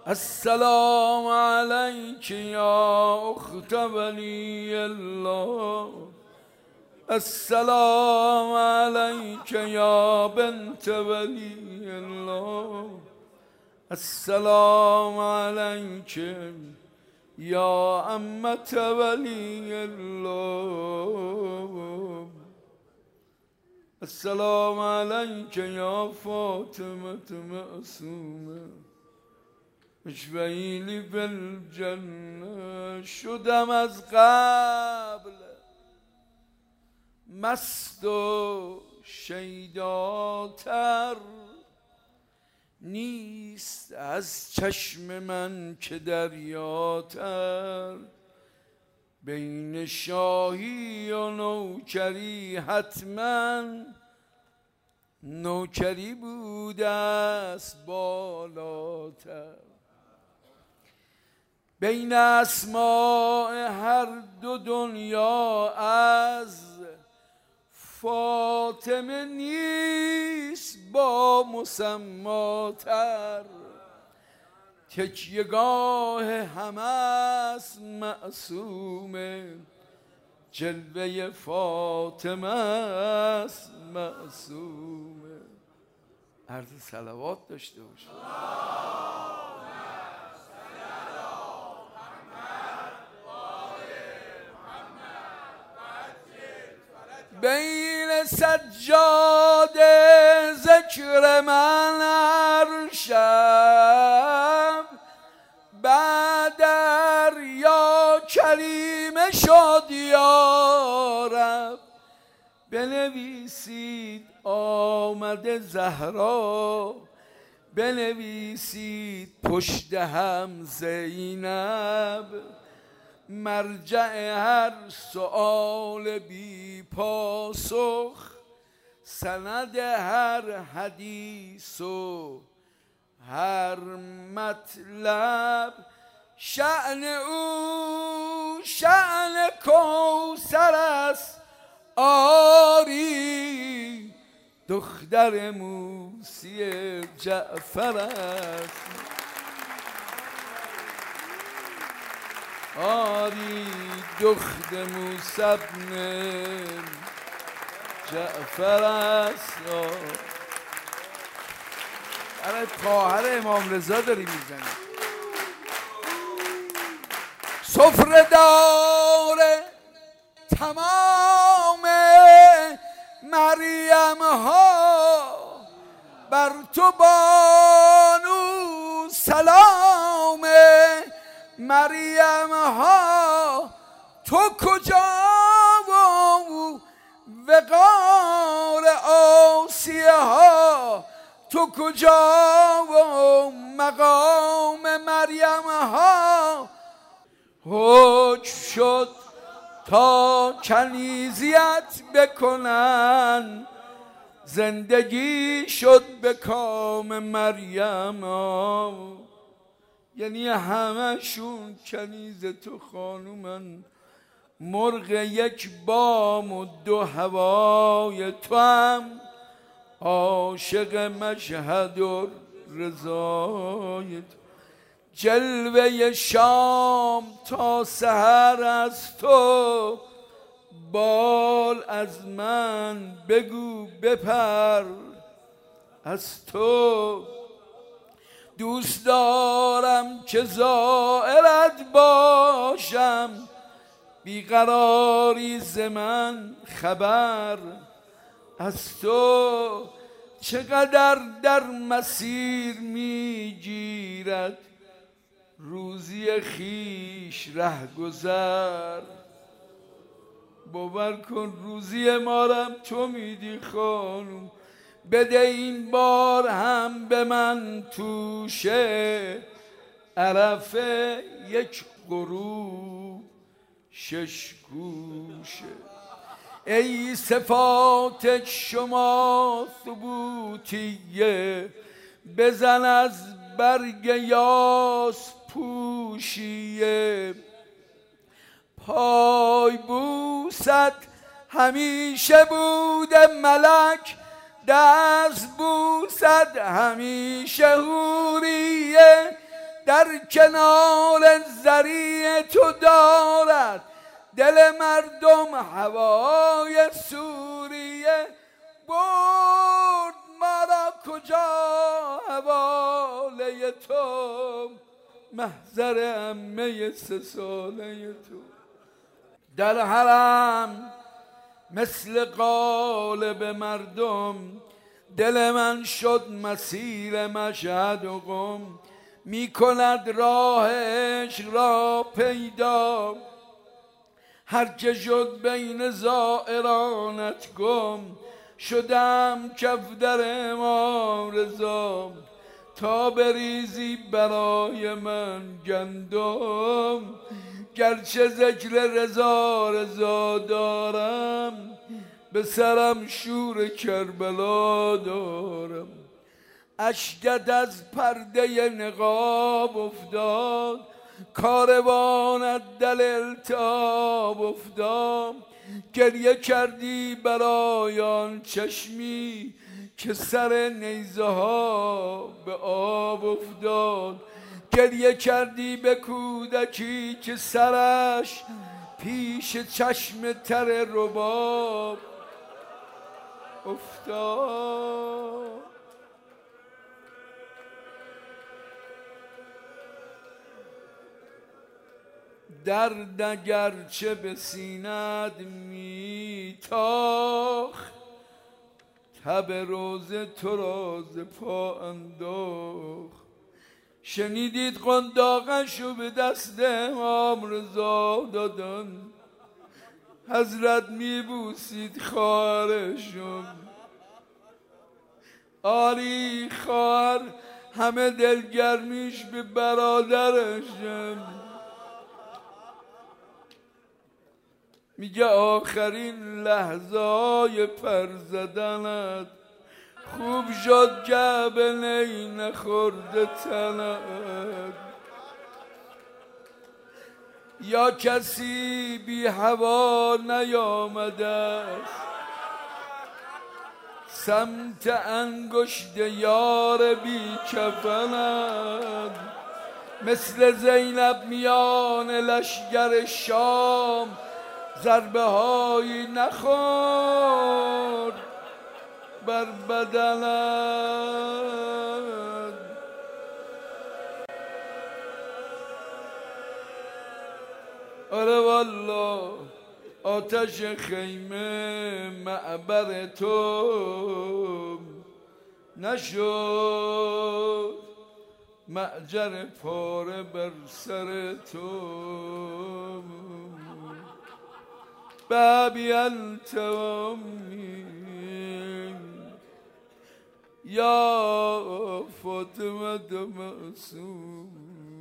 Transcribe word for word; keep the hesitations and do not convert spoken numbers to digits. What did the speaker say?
السلام علیک یا اخت ولی الله، السلام علیک یا بنت ولی الله، السلام علیک یا عمت ولی الله، السلام علیک یا فاطمه معصومه اشفعیلی بالجنه. شدم از قبل مست و شیداتر، نیست از چشم من که دریاتر. بین شاهی و نوکری حتما نوکری بوده است بالاتر. بین اسماء هر دو دنیا از فاطمه نیست با مسماتر. تکیهگاه همه است معصومه، جلوه فاطمه است معصومه. عرض صلوات داشته باشه. بین سجاد ذکر من هر شب، بعد یا کریم شد یا رب. بنویسید آمد زهرا، بنویسید پشت هم زینب. مرجع هر سؤال بی پاسخ، سند هر حدیث و هر مطلب. شأن او شأن کوثر است آری، دختر موسی جعفر است آری، دختر موسی ابن جعفر است. برای خواهر امام رضا داری میزنی. سفره دار تمام مریم ها، بر تو بانو سلام مریم ها. تو کجا و وقار آسیه ها، تو کجا و مقام مریم ها. حکم شد تا کنیزیت بکنن، زندگی شد به کام مریم ها. یعنی همشون کنیز تو خانومن، مرغ یک بام و دو هوای تو هم عاشق مشهد و رضای تو. جلوه شام تا سحر از تو، بال از من بگو بپر از تو. دوست دارم که زائرت باشم، بیقراری ز من خبر از تو. چقدر در مسیر میگیرد روزی خیش ره گذر. باور کن روزی مارم تو میدی خانم، بده این بار هم به من توشه. عرفه یک غروب شش گوشه. ای صفات شما ثبوتیه، بزن از برگ یاس پوشیه. پای بوست همیشه بوده ملک، دست بوست همیشه حوریه. در کنار ذریع تو دارد دل مردم هوای سوریه. برد مرا کجا حواله تو محضر عمه سه ساله تو. در حرم مثل قالب مردم دل من شد مسیر مشهد و قم. می کند راهش را پیدا هر که شد بین زائرانت گم. شدم کفتر امام رضا تا بریزی برای من گندم. گرچه ذکر رضا رضا دارم به سرم شور کربلا دارم. اشکت از پرده نقاب افتاد کاروانت در التهاب افتاد. گریه کردی برای آن چشمی که سر نیزه ها به آب افتاد. گریه کردی به کودکی که سرش پیش چشم تر رباب افتاد. درد اگرچه به سینت میتاخت تب روز تو را ز پا انداخت. شنیدید قنداقشو به دست امام رضا دادن حضرت میبوسید خواهرشون. آری خواهر همه دلگرمیش به برادرشم. میگه آخرین لحظه های پر زدنت خوب شد جعبه نی نخورده تنت. یا کسی بی هوا نیامده است سمت انگشت یار بی کفنت. مثل زینب میان لشگر شام ضربه هایی نخورد بر بدنت. آره والله آتش خیمه معبر تو نشد معجر پاره بر سر تو. بابی انت امي یا فاطمه معصوم.